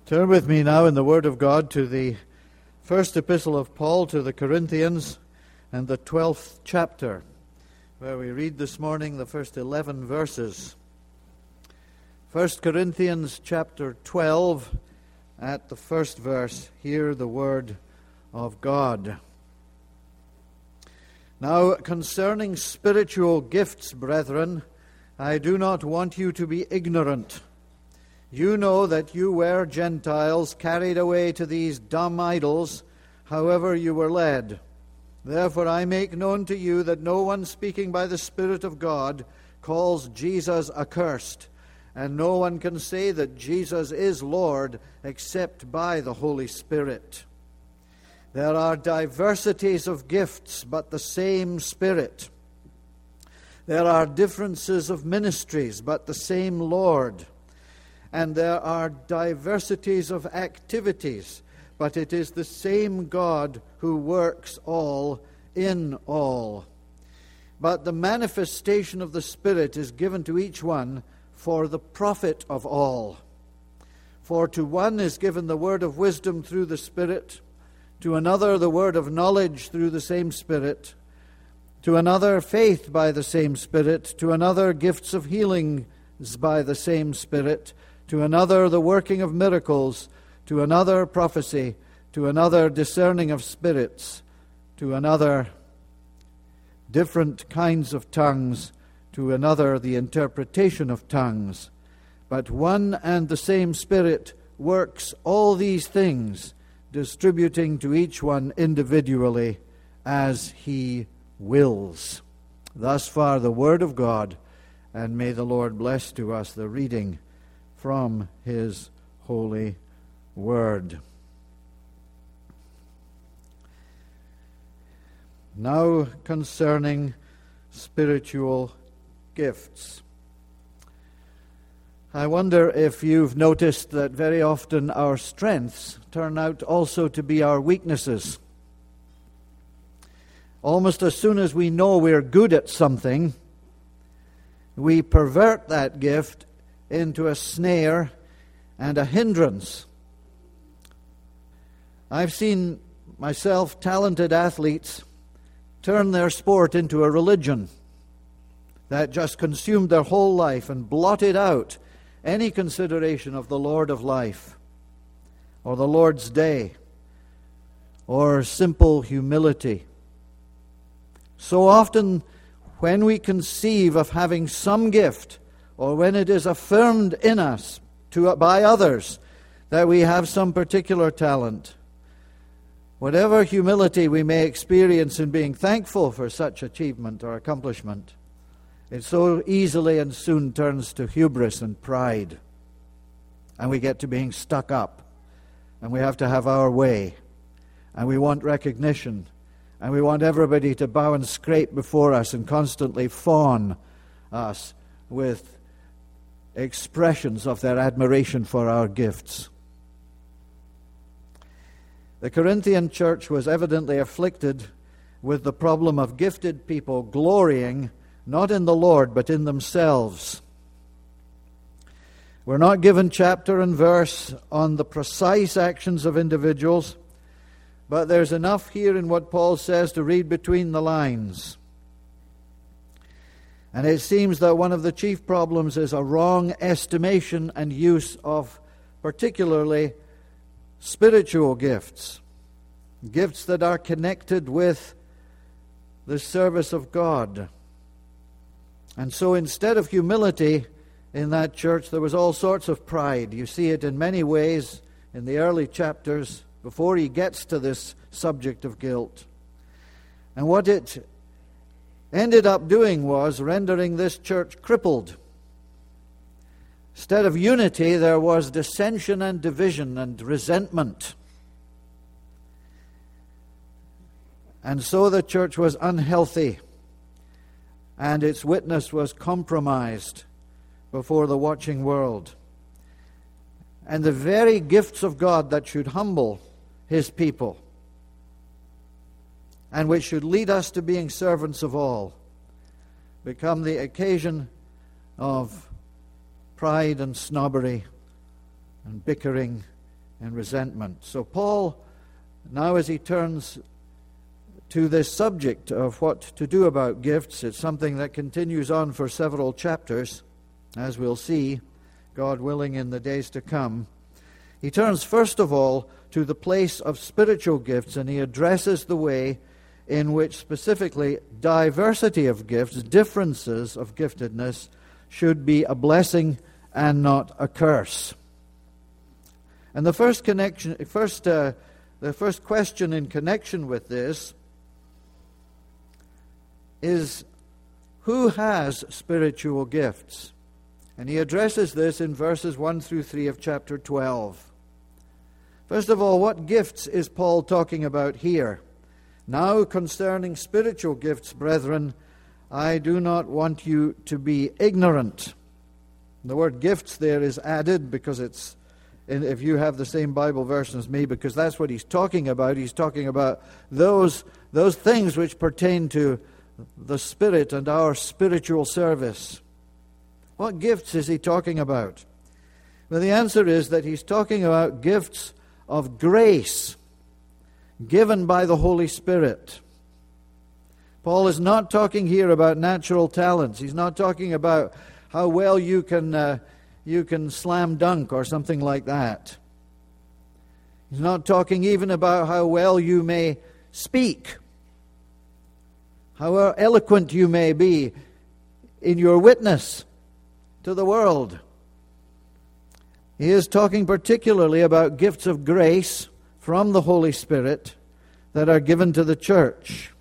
Turn with me now in the Word of God to the first epistle of Paul to the Corinthians and the 12th chapter, where we read this morning the first 11 verses. 1 Corinthians chapter 12, at the first verse, hear the word of God. Now, concerning spiritual gifts, brethren, I do not want you to be ignorant. You know that you were Gentiles, carried away to these dumb idols, however you were led. Therefore I make known to you that no one speaking by the Spirit of God calls Jesus accursed, and no one can say that Jesus is Lord except by the Holy Spirit. There are diversities of gifts, but the same Spirit. There are differences of ministries, but the same Lord. And there are diversities of activities, but it is the same God who works all in all. But the manifestation of the Spirit is given to each one for the profit of all. For to one is given the word of wisdom through the Spirit, to another the word of knowledge through the same Spirit, to another faith by the same Spirit, to another gifts of healings by the same Spirit, to another the working of miracles, to another prophecy, to another discerning of spirits, to another different kinds of tongues, to another the interpretation of tongues. But one and the same Spirit works all these things, distributing to each one individually as He wills. Thus far the Word of God, and may the Lord bless to us the reading from His holy word. Now concerning spiritual gifts. I wonder if you've noticed that very often our strengths turn out also to be our weaknesses. Almost as soon as we know we're good at something, we pervert that gift into a snare and a hindrance. I've seen myself talented athletes turn their sport into a religion that just consumed their whole life and blotted out any consideration of the Lord of life or the Lord's day or simple humility. So often when we conceive of having some gift, or when it is affirmed in us by others that we have some particular talent, whatever humility we may experience in being thankful for such achievement or accomplishment, it so easily and soon turns to hubris and pride. And we get to being stuck up. And we have to have our way. And we want recognition. And we want everybody to bow and scrape before us and constantly fawn us with expressions of their admiration for our gifts. The Corinthian church was evidently afflicted with the problem of gifted people glorying not in the Lord but in themselves. We're not given chapter and verse on the precise actions of individuals, but there's enough here in what Paul says to read between the lines. And it seems that one of the chief problems is a wrong estimation and use of particularly spiritual gifts. Gifts that are connected with the service of God. And so instead of humility in that church, there was all sorts of pride. You see it in many ways in the early chapters before he gets to this subject of guilt. And what it ended up doing was rendering this church crippled. Instead of unity, there was dissension and division and resentment. And so the church was unhealthy, and its witness was compromised before the watching world. And the very gifts of God that should humble His people and which should lead us to being servants of all become the occasion of pride and snobbery and bickering and resentment. So Paul, now as he turns to this subject of what to do about gifts, it's something that continues on for several chapters, as we'll see, God willing, in the days to come. He turns first of all to the place of spiritual gifts, and he addresses the way in which specifically diversity of gifts, differences of giftedness, should be a blessing and not a curse. And the first question in connection with this is, who has spiritual gifts? And he addresses this in verses 1 through 3 of chapter 12. First of all, what gifts is Paul talking about here? Now concerning spiritual gifts, brethren, I do not want you to be ignorant. The word gifts there is added because it's, if you have the same Bible version as me, because that's what he's talking about. He's talking about those things which pertain to the Spirit and our spiritual service. What gifts is he talking about? Well, the answer is that he's talking about gifts of grace given by the Holy Spirit. Paul is not talking here about natural talents. He's not talking about how well you can slam dunk or something like that. He's not talking even about how well you may speak, how eloquent you may be in your witness to the world. He is talking particularly about gifts of grace from the Holy Spirit that are given to the church.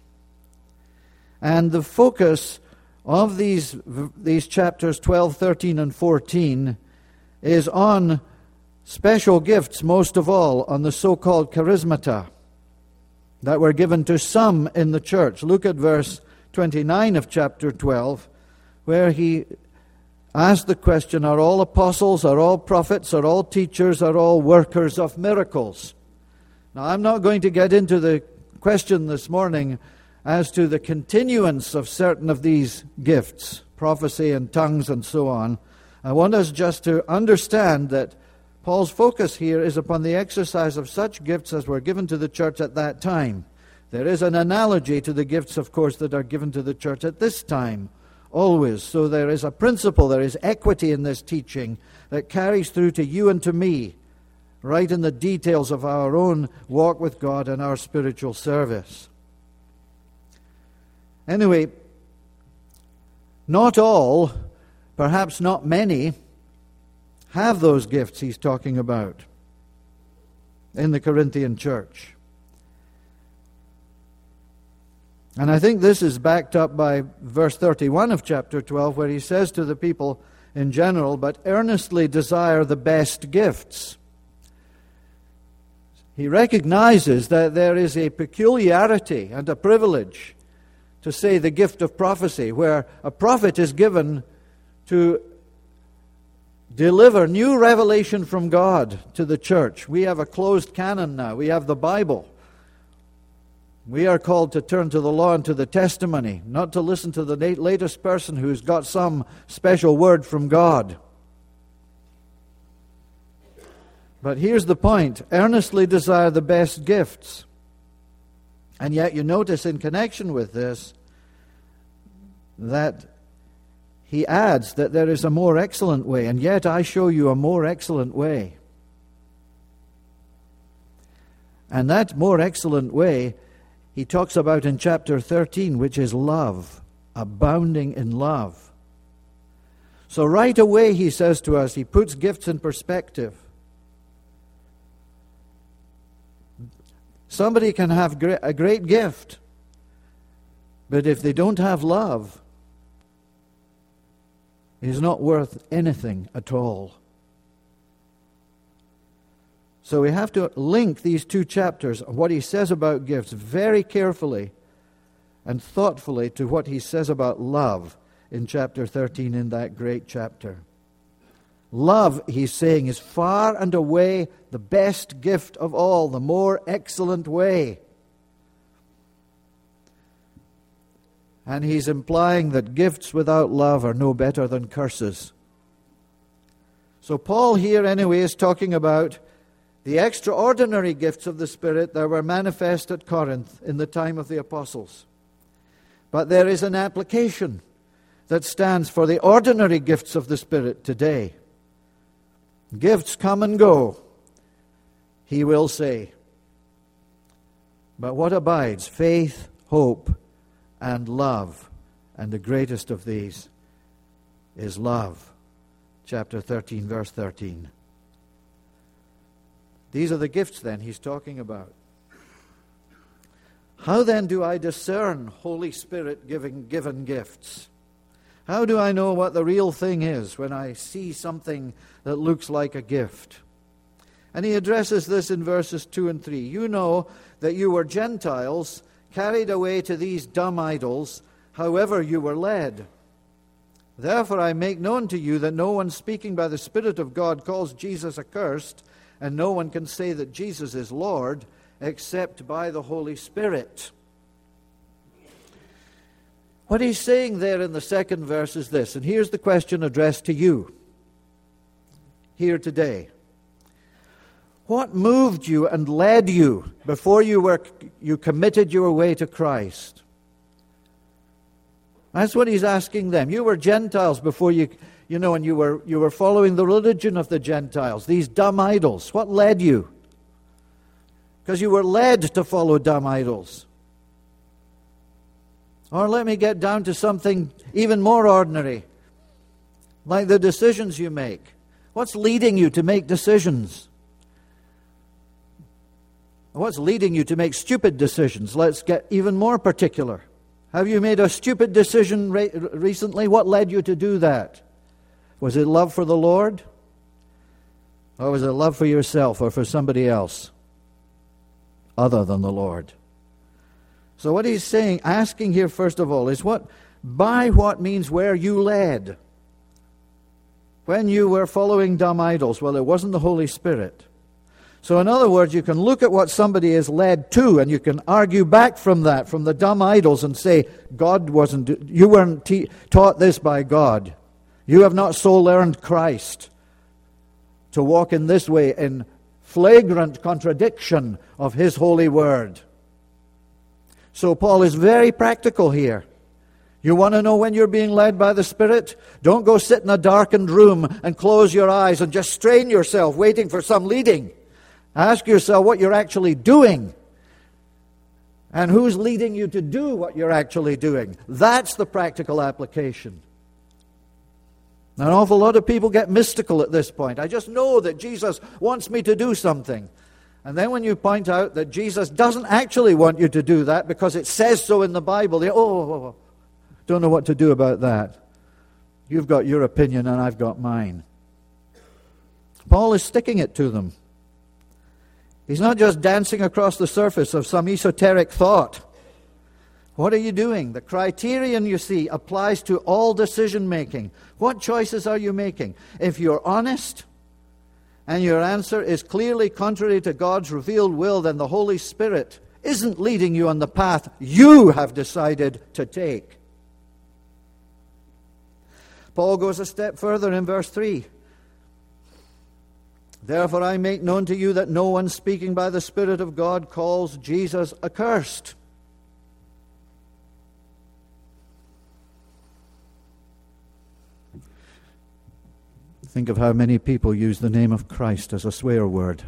And the focus of these chapters 12, 13, and 14 is on special gifts, most of all on the so-called charismata that were given to some in the church. Look at verse 29 of chapter 12, where he asked the question, are all apostles, are all prophets, are all teachers, are all workers of miracles? Now, I'm not going to get into the question this morning as to the continuance of certain of these gifts, prophecy and tongues and so on. I want us just to understand that Paul's focus here is upon the exercise of such gifts as were given to the church at that time. There is an analogy to the gifts, of course, that are given to the church at this time, always. So there is a principle, there is equity in this teaching that carries through to you and to me, right in the details of our own walk with God and our spiritual service. Anyway, not all, perhaps not many, have those gifts he's talking about in the Corinthian church. And I think this is backed up by verse 31 of chapter 12, where he says to the people in general, but earnestly desire the best gifts. He recognizes that there is a peculiarity and a privilege to say the gift of prophecy, where a prophet is given to deliver new revelation from God to the church. We have a closed canon now. We have the Bible. We are called to turn to the law and to the testimony, not to listen to the latest person who's got some special word from God. But here's the point. Earnestly desire the best gifts. And yet you notice in connection with this that he adds that there is a more excellent way. And yet I show you a more excellent way. And that more excellent way he talks about in chapter 13, which is love, abounding in love. So right away he says to us, he puts gifts in perspective. Somebody can have a great gift, but if they don't have love, it is not worth anything at all. So we have to link these two chapters, what he says about gifts, very carefully and thoughtfully to what he says about love in chapter 13 in that great chapter. Love, he's saying, is far and away the best gift of all, the more excellent way. And he's implying that gifts without love are no better than curses. So Paul here anyway is talking about The extraordinary gifts of the Spirit that were manifest at Corinth in the time of the apostles. But there is an application that stands for the ordinary gifts of the Spirit today. Gifts come and go, he will say. But what abides? Faith, hope, and love. And the greatest of these is love. Chapter 13, verse 13. These are the gifts then he's talking about. How then do I discern Holy Spirit given gifts? How do I know what the real thing is when I see something that looks like a gift? And he addresses this in verses 2 and 3. You know that you were Gentiles, carried away to these dumb idols, however you were led. Therefore I make known to you that no one speaking by the Spirit of God calls Jesus accursed, and no one can say that Jesus is Lord except by the Holy Spirit. What he's saying there in the second verse is this, and here's the question addressed to you here today. What moved you and led you before you committed your way to Christ? That's what he's asking them. You were Gentiles before and you were following the religion of the Gentiles, these dumb idols. What led you? Because you were led to follow dumb idols. Or let me get down to something even more ordinary, like the decisions you make. What's leading you to make decisions? What's leading you to make stupid decisions? Let's get even more particular. Have you made a stupid decision recently? What led you to do that? Was it love for the Lord? Or was it love for yourself or for somebody else other than the Lord? So what he's saying, asking here first of all, is what means where you led. When you were following dumb idols, well, it wasn't the Holy Spirit. So in other words, you can look at what somebody is led to, and you can argue back from that, from the dumb idols, and say, you weren't taught this by God. You have not so learned Christ to walk in this way in flagrant contradiction of His holy word. So Paul is very practical here. You want to know when you're being led by the Spirit? Don't go sit in a darkened room and close your eyes and just strain yourself waiting for some leading. Ask yourself what you're actually doing and who's leading you to do what you're actually doing. That's the practical application. An awful lot of people get mystical at this point. I just know that Jesus wants me to do something. And then when you point out that Jesus doesn't actually want you to do that because it says so in the Bible, they don't know what to do about that. You've got your opinion and I've got mine. Paul is sticking it to them. He's not just dancing across the surface of some esoteric thought. What are you doing? The criterion, you see, applies to all decision making. What choices are you making? If you're honest and your answer is clearly contrary to God's revealed will, then the Holy Spirit isn't leading you on the path you have decided to take. Paul goes a step further in verse 3. Therefore I make known to you that no one speaking by the Spirit of God calls Jesus accursed. Think of how many people use the name of Christ as a swear word.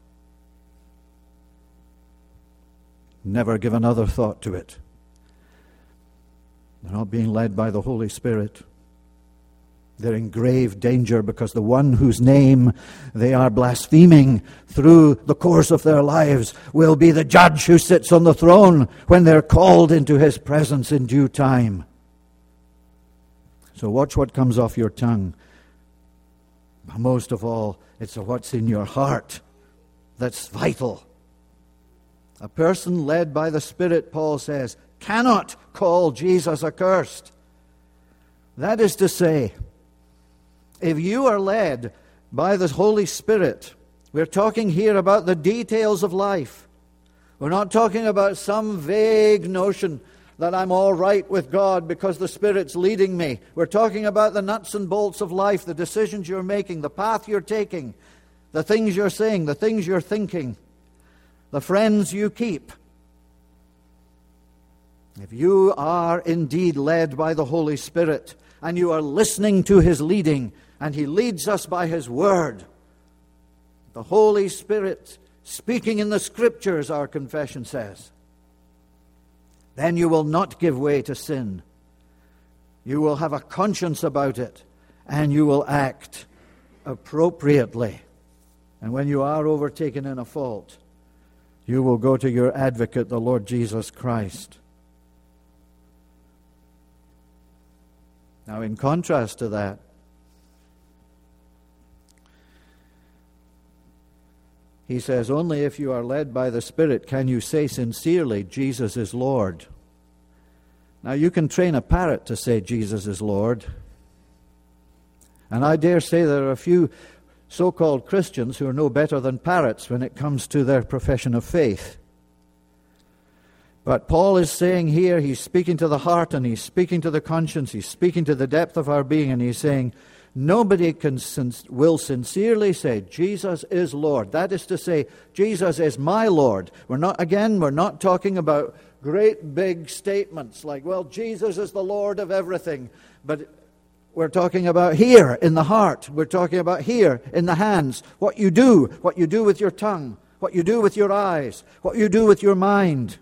Never give another thought to it. They're not being led by the Holy Spirit. They're in grave danger because the one whose name they are blaspheming through the course of their lives will be the judge who sits on the throne when they're called into His presence in due time. So watch what comes off your tongue. Most of all, it's what's in your heart that's vital. A person led by the Spirit, Paul says, cannot call Jesus accursed. That is to say, if you are led by the Holy Spirit, we're talking here about the details of life. We're not talking about some vague notion that I'm all right with God because the Spirit's leading me. We're talking about the nuts and bolts of life, the decisions you're making, the path you're taking. the things you're saying, the things you're thinking, the friends you keep. If you are indeed led by the Holy Spirit, and you are listening to His leading, and He leads us by His Word, the Holy Spirit speaking in the Scriptures, our confession says, then you will not give way to sin. You will have a conscience about it, and you will act appropriately. And when you are overtaken in a fault, you will go to your advocate, the Lord Jesus Christ. Now, in contrast to that, he says, only if you are led by the Spirit can you say sincerely, Jesus is Lord. Now, you can train a parrot to say Jesus is Lord. And I dare say there are a few so-called Christians who are no better than parrots when it comes to their profession of faith. But Paul is saying here, he's speaking to the heart and he's speaking to the conscience, he's speaking to the depth of our being, and he's saying, nobody will sincerely say, Jesus is Lord. That is to say, Jesus is my Lord. We're not talking about great big statements like, well, Jesus is the Lord of everything. But we're talking about here in the heart. We're talking about here in the hands. What you do with your tongue, what you do with your eyes, what you do with your mind.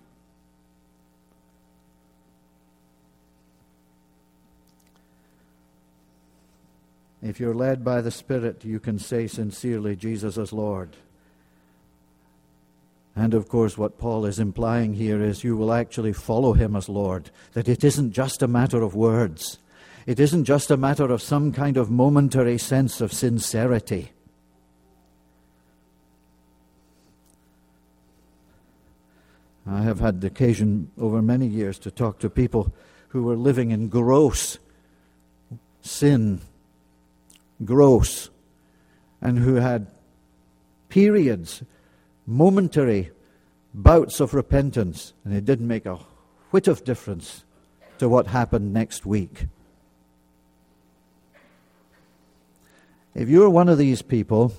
If you're led by the Spirit, you can say sincerely, Jesus is Lord. And of course, what Paul is implying here is you will actually follow Him as Lord. That it isn't just a matter of words. It isn't just a matter of some kind of momentary sense of sincerity. I have had the occasion over many years to talk to people who were living in gross sin, and who had periods, momentary bouts of repentance, and it didn't make a whit of difference to what happened next week. If you're one of these people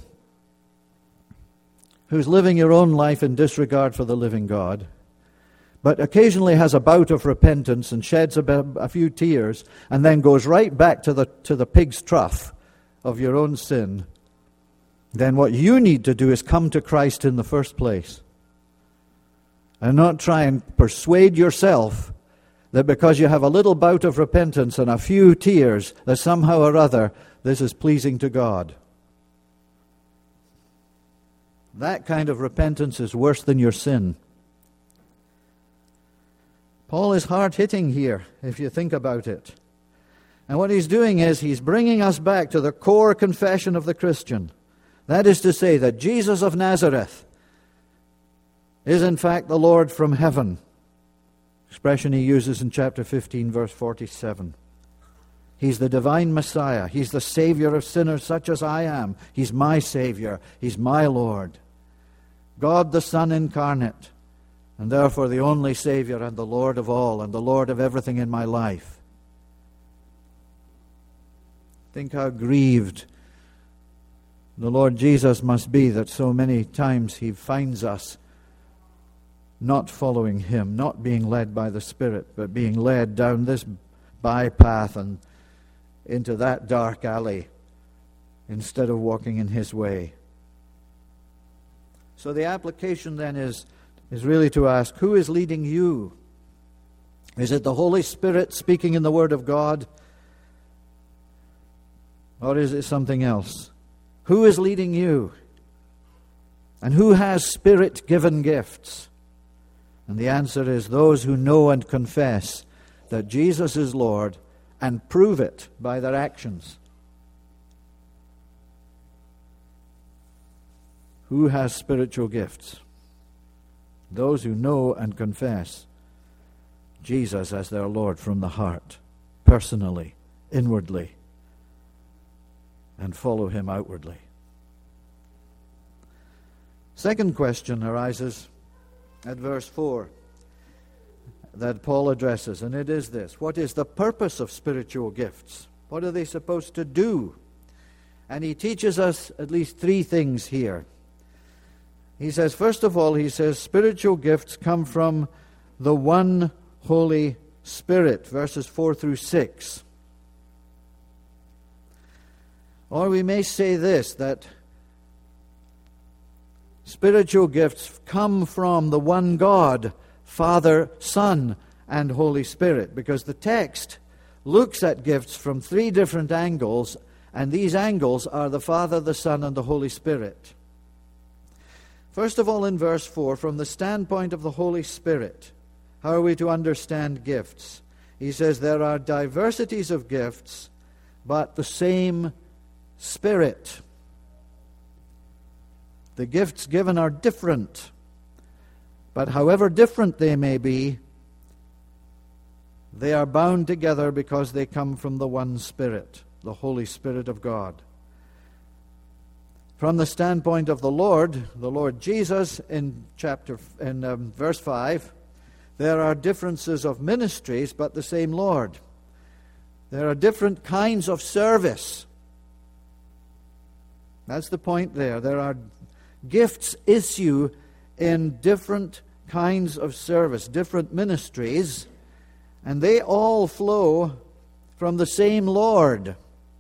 who's living your own life in disregard for the living God, but occasionally has a bout of repentance and sheds a few tears, and then goes right back to the pig's trough of your own sin, then what you need to do is come to Christ in the first place. And not try and persuade yourself that because you have a little bout of repentance and a few tears, that somehow or other this is pleasing to God. That kind of repentance is worse than your sin. Paul is hard-hitting here, if you think about it. And what he's doing is he's bringing us back to the core confession of the Christian. That is to say that Jesus of Nazareth is in fact the Lord from heaven. Expression he uses in chapter 15, verse 47. He's the divine Messiah. He's the Savior of sinners such as I am. He's my Savior. He's my Lord. God the Son incarnate, and therefore the only Savior and the Lord of all and the Lord of everything in my life. Think how grieved the Lord Jesus must be that so many times He finds us not following Him, not being led by the Spirit, but being led down this bypath and into that dark alley instead of walking in His way. So the application then is really to ask, who is leading you? Is it the Holy Spirit speaking in the Word of God? Or is it something else? Who is leading you? And who has Spirit-given gifts? And the answer is those who know and confess that Jesus is Lord and prove it by their actions. Who has spiritual gifts? Those who know and confess Jesus as their Lord from the heart, personally, inwardly, and follow Him outwardly. Second question arises at verse 4 that Paul addresses, and it is this: what is the purpose of spiritual gifts? What are they supposed to do? And he teaches us at least three things here. He says, first of all, he says, spiritual gifts come from the one Holy Spirit, verses 4 through 6. Or we may say this, that spiritual gifts come from the one God, Father, Son, and Holy Spirit, because the text looks at gifts from three different angles, and these angles are the Father, the Son, and the Holy Spirit. First of all, in verse 4, from the standpoint of the Holy Spirit, how are we to understand gifts? He says there are diversities of gifts, but the same Spirit. The gifts given are different, but however different they may be, they are bound together because they come from the one Spirit, the Holy Spirit of God. From the standpoint of the Lord Jesus, in verse 5, there are differences of ministries, but the same Lord. There are different kinds of service. That's the point there. There are gifts issue in different kinds of service, different ministries, and they all flow from the same Lord.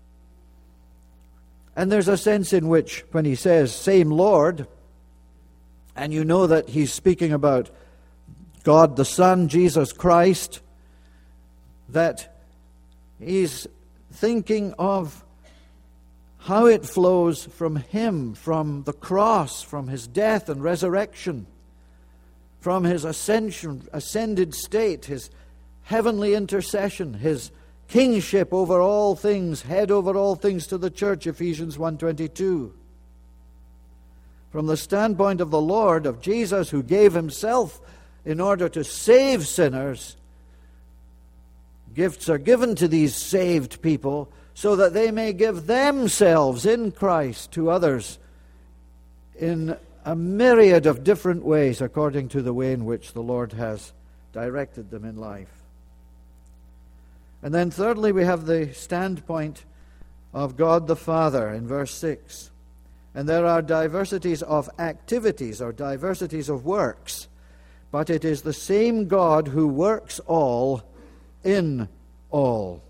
And there's a sense in which, when he says same Lord, and you know that he's speaking about God the Son, Jesus Christ, that he's thinking of how it flows from him, from the cross, from his death and resurrection, from his ascended state, his heavenly intercession, his kingship over all things, head over all things to the church, Ephesians 1:22. From the standpoint of the Lord, of Jesus, who gave himself in order to save sinners, gifts are given to these saved people so that they may give themselves in Christ to others in a myriad of different ways, according to the way in which the Lord has directed them in life. And then thirdly, we have the standpoint of God the Father in verse 6. And there are diversities of activities or diversities of works, but it is the same God who works all in all.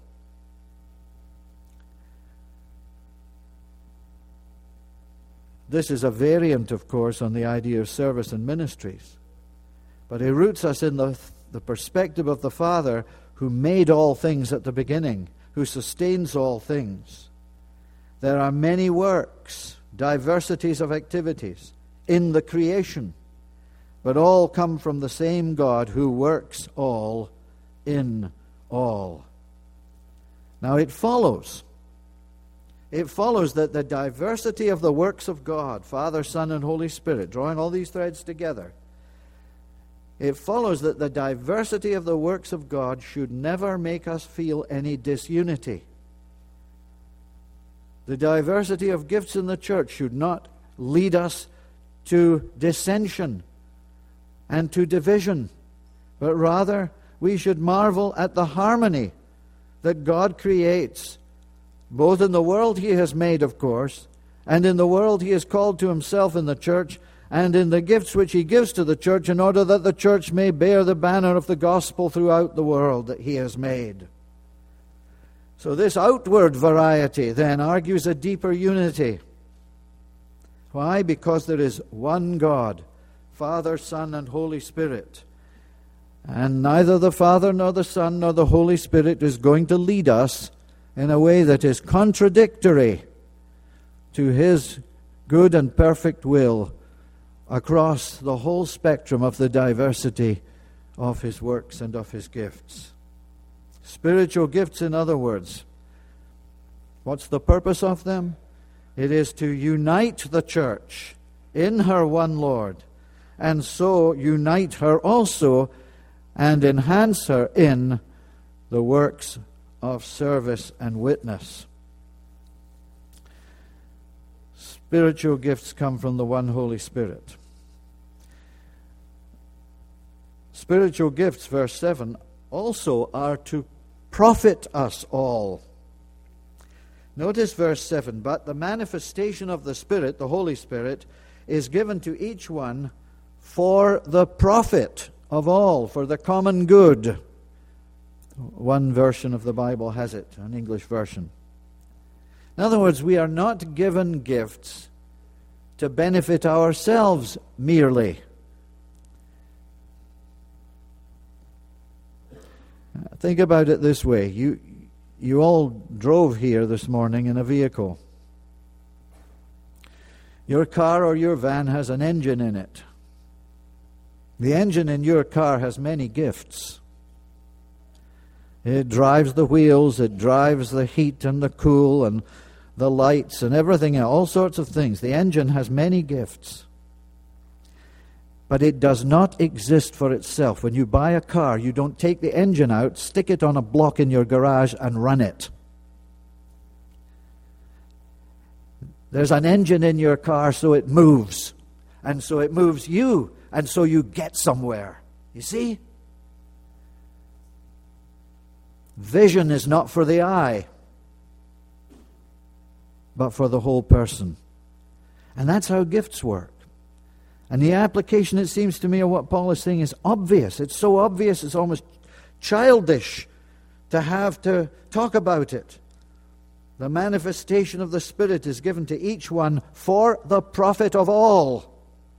This is a variant, of course, on the idea of service and ministries. But it roots us in the perspective of the Father, who made all things at the beginning, who sustains all things. There are many works, diversities of activities in the creation, but all come from the same God who works all in all. Now it follows that the diversity of the works of God, Father, Son, and Holy Spirit, drawing all these threads together, it follows that the diversity of the works of God should never make us feel any disunity. The diversity of gifts in the church should not lead us to dissension and to division, but rather we should marvel at the harmony that God creates, both in the world he has made, of course, and in the world he has called to himself in the church, and in the gifts which he gives to the church, in order that the church may bear the banner of the gospel throughout the world that he has made. So this outward variety then argues a deeper unity. Why? Because there is one God, Father, Son, and Holy Spirit. And neither the Father, nor the Son, nor the Holy Spirit is going to lead us in a way that is contradictory to his good and perfect will across the whole spectrum of the diversity of his works and of his gifts. Spiritual gifts, in other words, what's the purpose of them? It is to unite the church in her one Lord, and so unite her also and enhance her in the works of service and witness. Spiritual gifts come from the one Holy Spirit. Spiritual gifts, verse 7, also are to profit us all. Notice verse 7. But the manifestation of the Spirit, the Holy Spirit, is given to each one for the profit of all, for the common good. One version of the Bible has it, an English version. In other words, we are not given gifts to benefit ourselves merely. Think about it this way. You all drove here this morning in a vehicle. Your car or your van has an engine in it. The engine in your car has many gifts. It drives the wheels, it drives the heat and the cool and the lights and everything else, all sorts of things. The engine has many gifts. But it does not exist for itself. When you buy a car, you don't take the engine out, stick it on a block in your garage and run it. There's an engine in your car so it moves. And so it moves you. And so you get somewhere. You see? Vision is not for the eye, but for the whole person. And that's how gifts work. And the application, it seems to me, of what Paul is saying is obvious. It's so obvious, it's almost childish to have to talk about it. The manifestation of the Spirit is given to each one for the profit of all.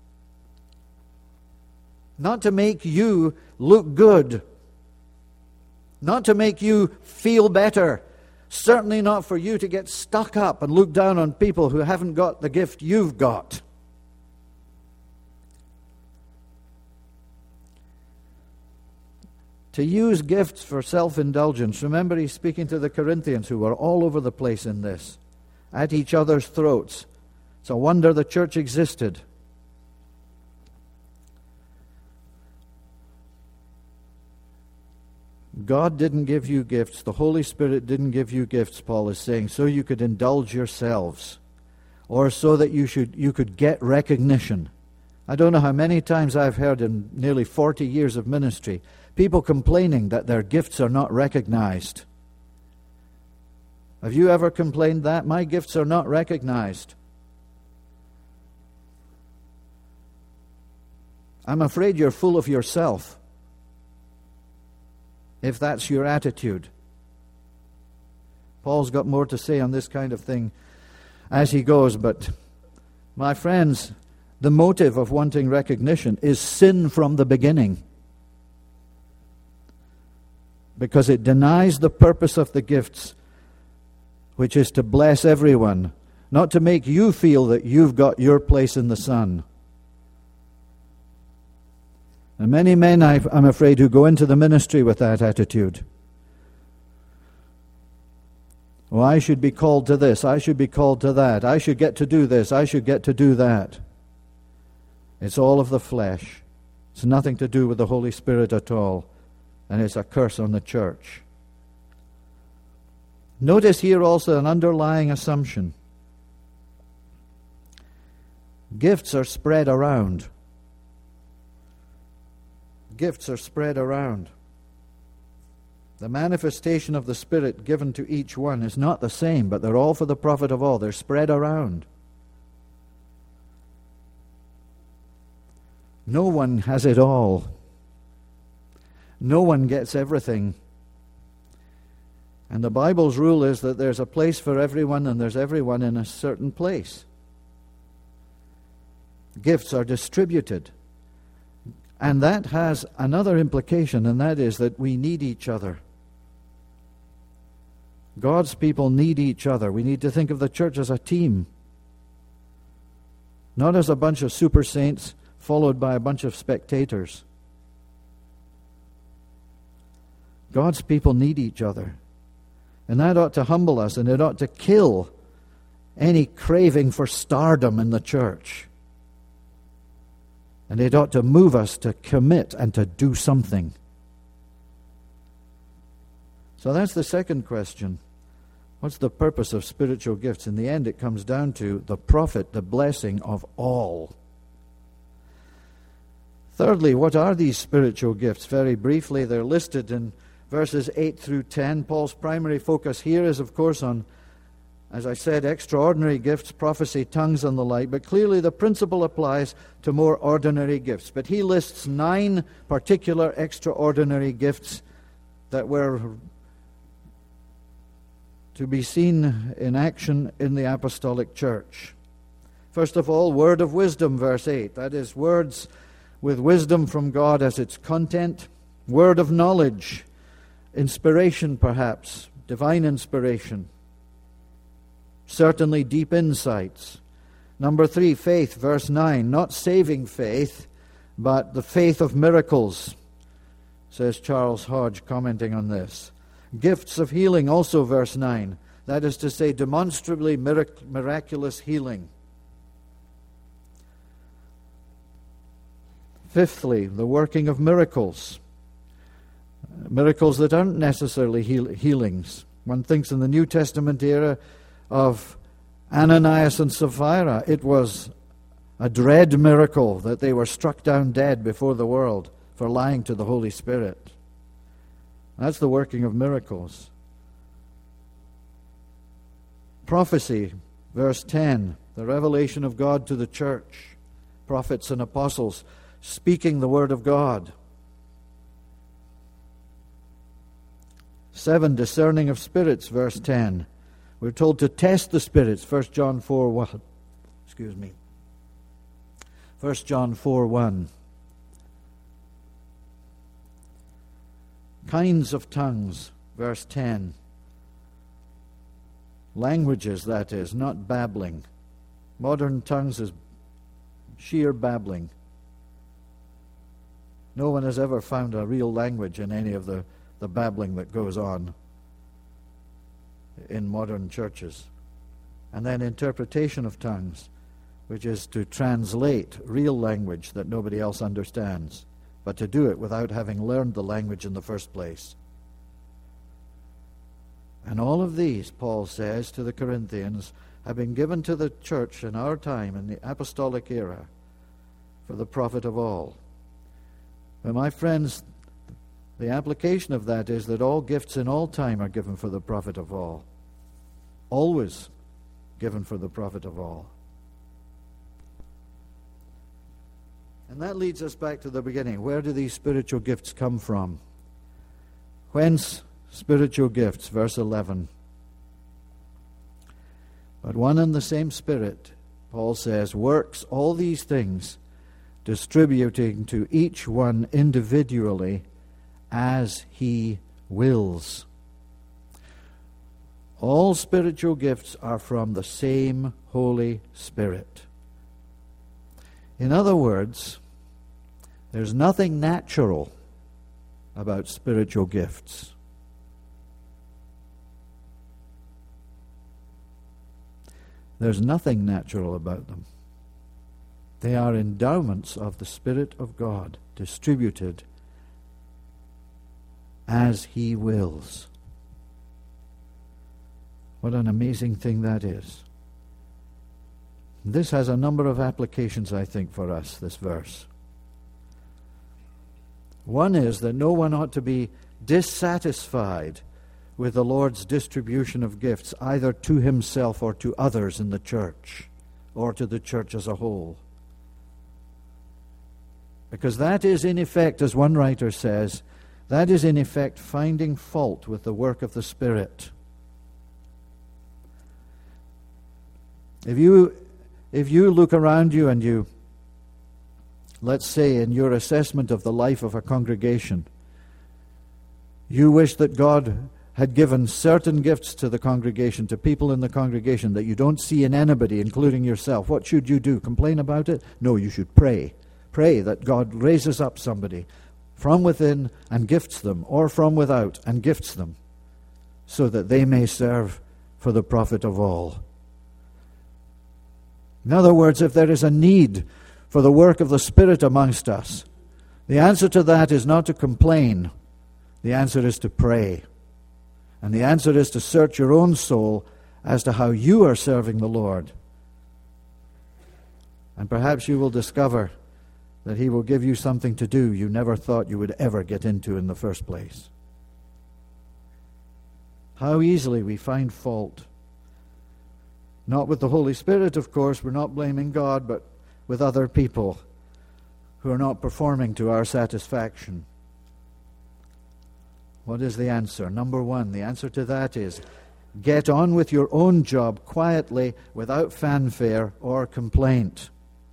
Not to make you look good. Not to make you feel better. Certainly not for you to get stuck up and look down on people who haven't got the gift you've got. To use gifts for self-indulgence. Remember, he's speaking to the Corinthians who were all over the place in this, at each other's throats. It's a wonder the church existed. God didn't give you gifts. The Holy Spirit didn't give you gifts, Paul is saying, so you could indulge yourselves, or so that you could get recognition. I don't know how many times I've heard in nearly 40 years of ministry people complaining that their gifts are not recognized. Have you ever complained that? My gifts are not recognized. I'm afraid you're full of yourself, if that's your attitude. Paul's got more to say on this kind of thing as he goes, but my friends, the motive of wanting recognition is sin from the beginning, because it denies the purpose of the gifts, which is to bless everyone, not to make you feel that you've got your place in the sun. And many men, I'm afraid, who go into the ministry with that attitude. Well, I should be called to this, I should be called to that, I should get to do this, I should get to do that. It's all of the flesh. It's nothing to do with the Holy Spirit at all. And it's a curse on the church. Notice here also an underlying assumption. Gifts are spread around. Gifts are spread around. The manifestation of the Spirit given to each one is not the same, but they're all for the profit of all. They're spread around. No one has it all. No one gets everything. And the Bible's rule is that there's a place for everyone, and there's everyone in a certain place. Gifts are distributed. And that has another implication, and that is that we need each other. God's people need each other. We need to think of the church as a team, not as a bunch of super saints followed by a bunch of spectators. God's people need each other. And that ought to humble us, and it ought to kill any craving for stardom in the church. And it ought to move us to commit and to do something. So that's the second question. What's the purpose of spiritual gifts? In the end, it comes down to the profit, the blessing of all. Thirdly, what are these spiritual gifts? Very briefly, they're listed in verses 8 through 10. Paul's primary focus here is, of course, on as I said, extraordinary gifts, prophecy, tongues, and the like, but clearly the principle applies to more ordinary gifts. But he lists 9 particular extraordinary gifts that were to be seen in action in the apostolic church. First of all, word of wisdom, verse 8. That is, words with wisdom from God as its content. Word of knowledge, inspiration perhaps, divine inspiration. Certainly deep insights. Number 3, faith, verse 9. Not saving faith, but the faith of miracles, says Charles Hodge, commenting on this. Gifts of healing, also verse 9. That is to say, demonstrably miraculous healing. Fifthly, the working of miracles. Miracles that aren't necessarily healings. One thinks in the New Testament era of Ananias and Sapphira. It was a dread miracle that they were struck down dead before the world for lying to the Holy Spirit. That's the working of miracles. Prophecy, verse 10, the revelation of God to the church, prophets and apostles speaking the word of God. 7, discerning of spirits, verse 10. We're told to test the spirits, 1 John 4:1. 1 John 4:1. Kinds of tongues, verse 10. Languages, that is, not babbling. Modern tongues is sheer babbling. No one has ever found a real language in any of the babbling that goes on in modern churches. And then interpretation of tongues, which is to translate real language that nobody else understands, but to do it without having learned the language in the first place. And all of these, Paul says to the Corinthians, have been given to the church in our time, in the apostolic era, for the profit of all. But my friends, the application of that is that all gifts in all time are given for the profit of all. Always given for the profit of all. And that leads us back to the beginning. Where do these spiritual gifts come from? Whence spiritual gifts? Verse 11. But one and the same Spirit, Paul says, works all these things, distributing to each one individually as he wills. All spiritual gifts are from the same Holy Spirit. In other words, there's nothing natural about spiritual gifts. There's nothing natural about them. They are endowments of the Spirit of God, distributed as He wills. What an amazing thing that is. This has a number of applications, I think, for us, this verse. One is that no one ought to be dissatisfied with the Lord's distribution of gifts, either to himself or to others in the church, or to the church as a whole. Because that is, in effect, as one writer says, that is, in effect, finding fault with the work of the Spirit. If you look around you and you, let's say, in your assessment of the life of a congregation, you wish that God had given certain gifts to the congregation, to people in the congregation that you don't see in anybody, including yourself, what should you do? Complain about it? No, you should pray. Pray that God raises up somebody from within and gifts them, or from without and gifts them, so that they may serve for the profit of all. In other words, if there is a need for the work of the Spirit amongst us, the answer to that is not to complain. The answer is to pray. And the answer is to search your own soul as to how you are serving the Lord. And perhaps you will discover that He will give you something to do you never thought you would ever get into in the first place. How easily we find fault Not with the Holy Spirit, of course. We're not blaming God, but with other people who are not performing to our satisfaction. What is the answer? Number one, the answer to that is get on with your own job quietly, without fanfare or complaint.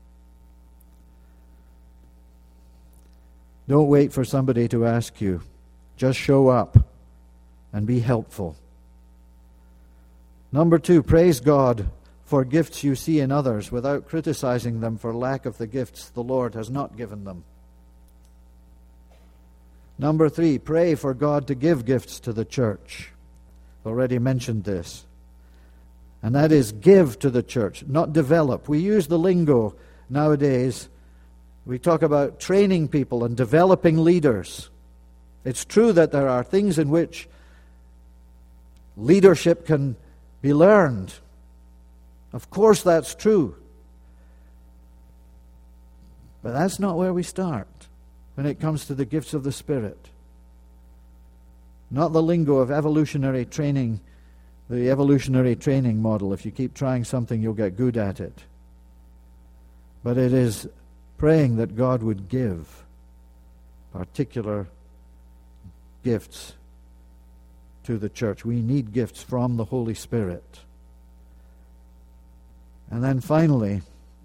Don't wait for somebody to ask you. Just show up and be helpful. Number two, praise God for gifts you see in others without criticizing them for lack of the gifts the Lord has not given them. Number three, pray for God to give gifts to the church. I've already mentioned this. And that is give to the church, not develop. We use the lingo nowadays. We talk about training people and developing leaders. It's true that there are things in which leadership can be learned. Of course that's true. But that's not where we start when it comes to the gifts of the Spirit. Not the lingo of evolutionary training, the evolutionary training model. If you keep trying something, you'll get good at it. But it is praying that God would give particular gifts to the church. We need gifts from the Holy Spirit. And then finally,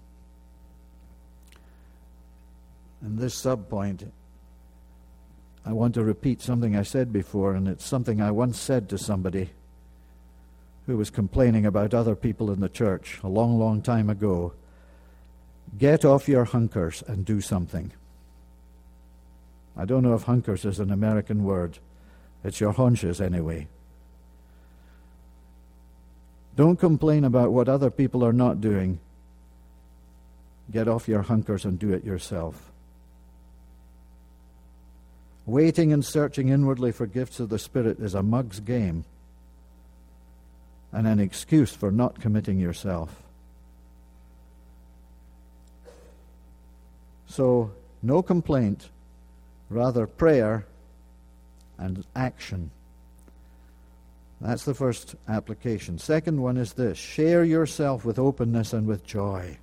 in this subpoint, I want to repeat something I said before, and it's something I once said to somebody who was complaining about other people in the church a long, long time ago. Get off your hunkers and do something. I don't know if hunkers is an American word. It's your haunches anyway. Don't complain about what other people are not doing. Get off your hunkers and do it yourself. Waiting and searching inwardly for gifts of the Spirit is a mug's game and an excuse for not committing yourself. So, no complaint, rather prayer and action. That's the first application. Second one is this: share yourself with openness and with joy.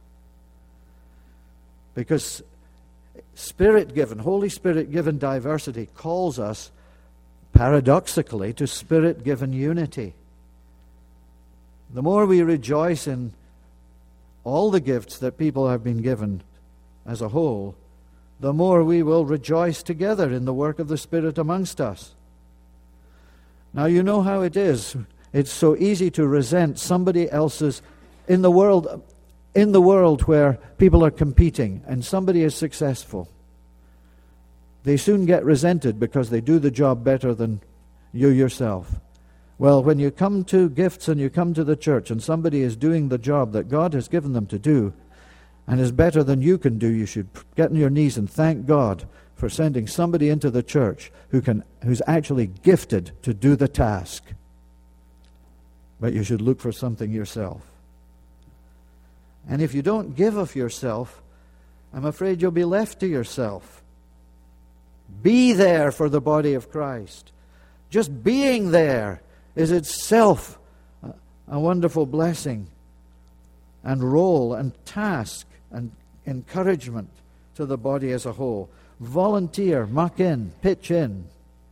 Because Spirit-given, Holy Spirit-given diversity calls us, paradoxically, to Spirit-given unity. The more we rejoice in all the gifts that people have been given as a whole, the more we will rejoice together in the work of the Spirit amongst us. Now, you know how it is. It's so easy to resent somebody else's in the world where people are competing and somebody is successful. They soon get resented because they do the job better than you yourself. Well, when you come to gifts and you come to the church and somebody is doing the job that God has given them to do and is better than you can do, you should get on your knees and thank God for sending somebody into the church who's actually gifted to do the task. But you should look for something yourself. And if you don't give of yourself, I'm afraid you'll be left to yourself. Be there for the body of Christ. Just being there is itself a wonderful blessing and role and task and encouragement to the body as a whole. Volunteer, muck in, pitch in.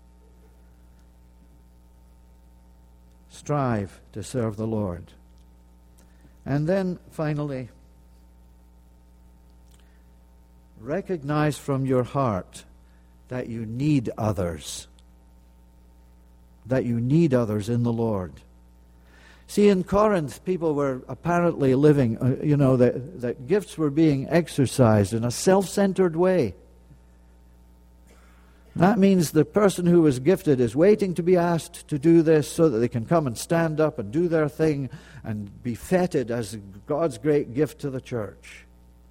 Strive to serve the Lord. And then, finally, recognize from your heart that you need others. That you need others in the Lord. See, in Corinth, people were apparently living, that gifts were being exercised in a self-centered way. That means the person who was gifted is waiting to be asked to do this so that they can come and stand up and do their thing and be feted as God's great gift to the church.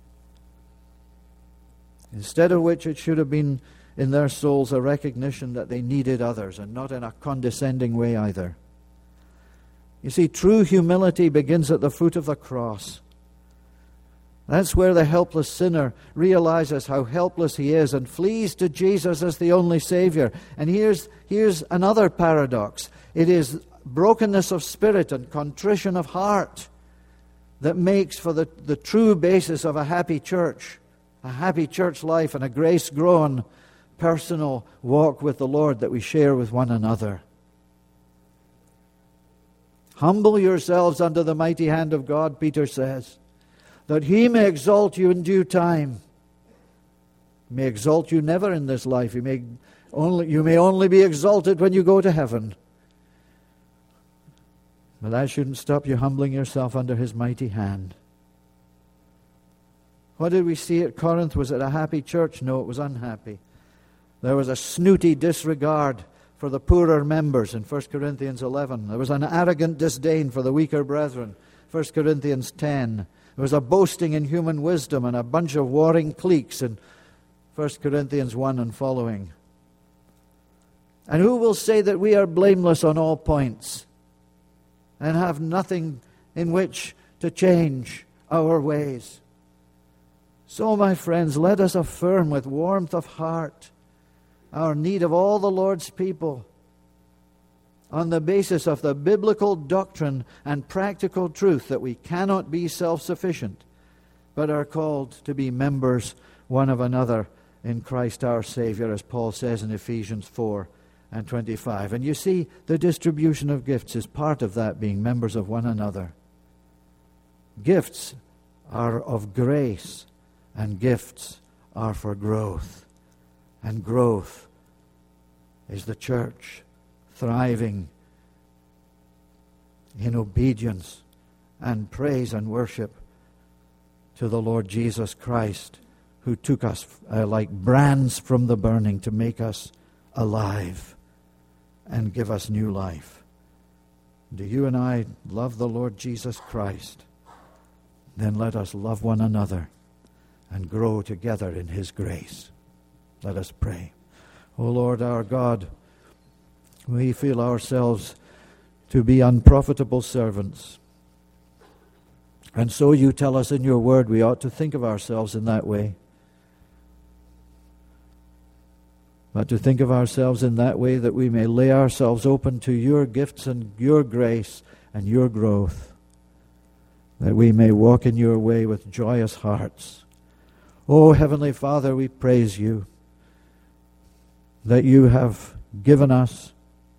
Instead of which it should have been in their souls a recognition that they needed others, and not in a condescending way either. You see, true humility begins at the foot of the cross. That's where the helpless sinner realizes how helpless he is and flees to Jesus as the only Savior. And here's another paradox. It is brokenness of spirit and contrition of heart that makes for the true basis of a happy church life, and a grace-grown personal walk with the Lord that we share with one another. Humble yourselves under the mighty hand of God, Peter says, that He may exalt you in due time. He may exalt you never in this life. You may only be exalted when you go to heaven. But that shouldn't stop you humbling yourself under His mighty hand. What did we see at Corinth? Was it a happy church? No, it was unhappy. There was a snooty disregard for the poorer members in 1 Corinthians 11. There was an arrogant disdain for the weaker brethren, 1 Corinthians 10. There was a boasting in human wisdom and a bunch of warring cliques in 1 Corinthians 1 and following. And who will say that we are blameless on all points and have nothing in which to change our ways? So, my friends, let us affirm with warmth of heart our need of all the Lord's people on the basis of the biblical doctrine and practical truth that we cannot be self-sufficient, but are called to be members one of another in Christ our Savior, as Paul says in Ephesians 4 and 25. And you see, the distribution of gifts is part of that, being members of one another. Gifts are of grace, and gifts are for growth. And growth is the church thriving in obedience and praise and worship to the Lord Jesus Christ, who took us like brands from the burning to make us alive and give us new life. Do you and I love the Lord Jesus Christ? Then let us love one another and grow together in His grace. Let us pray. O Lord our God, we feel ourselves to be unprofitable servants. And so you tell us in your word we ought to think of ourselves in that way. But to think of ourselves in that way that we may lay ourselves open to your gifts and your grace and your growth, that we may walk in your way with joyous hearts. O Heavenly Father, we praise you that you have given us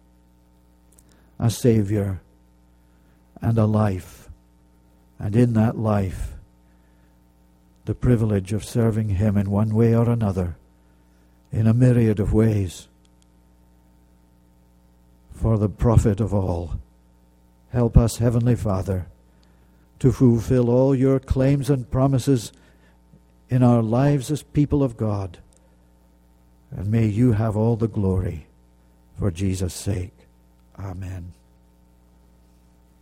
a Savior and a life, and in that life the privilege of serving Him in one way or another, in a myriad of ways, for the profit of all. Help us, Heavenly Father, to fulfill all your claims and promises in our lives as people of God. And may you have all the glory for Jesus' sake. Amen.